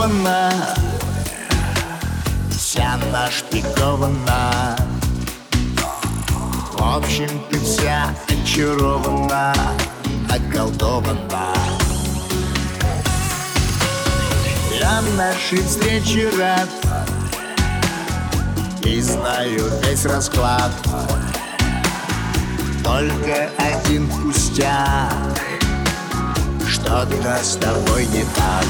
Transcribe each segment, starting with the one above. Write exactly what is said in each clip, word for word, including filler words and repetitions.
рисована, вся нашпигована. В общем, ты вся очарована, околдована. Я нашей встрече рад и знаю весь расклад. Только один пустяк, что-то с тобой не так.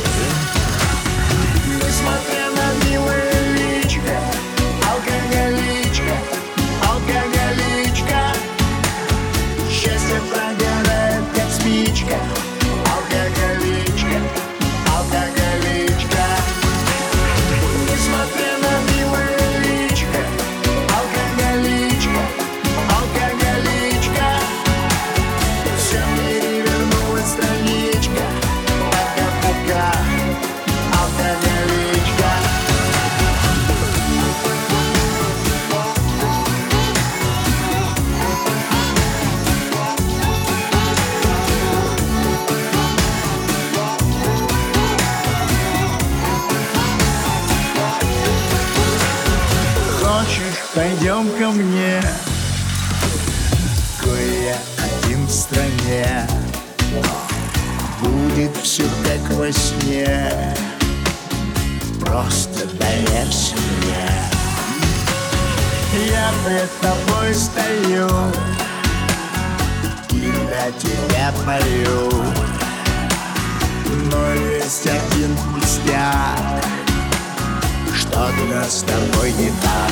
Несмотря на милое личко, алкоголичка, алкоголичка, счастье прогорает, как спичка. Алкоголичка, алкоголичка. Несмотря на милое личко, алкоголичка, алкоголичка, все перевернулась страничка. Пока-пока, алкоголичка. Хочешь, пойдем ко мне, кое один в стране. Будет все как во сне, просто доверься мне. Я пред тобой стою и для тебя пою, но есть один пустяк, что-то с тобой не так.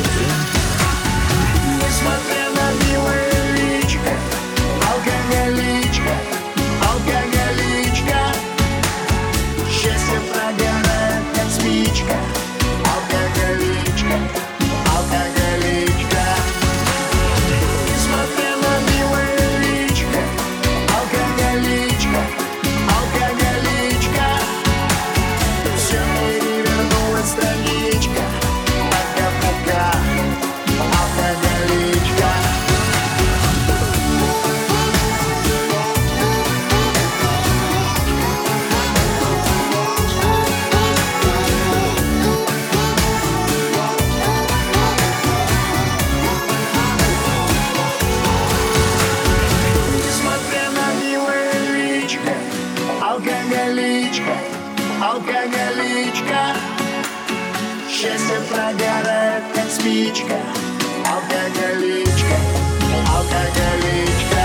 Несмотря на милое личко, алкоголичка, алкоголичка, счастье прогорает, как спичка. Алкоголичка, алкоголичка. Несмотря на милое личко, алкоголичка, алкоголичка, все перевернулась страничка. Пока-пока, алкоголичка. Несмотря на милое личко, алкоголичка, алкоголичка, счастье прогорает, как спичка. Алкоголичка, алкоголичка.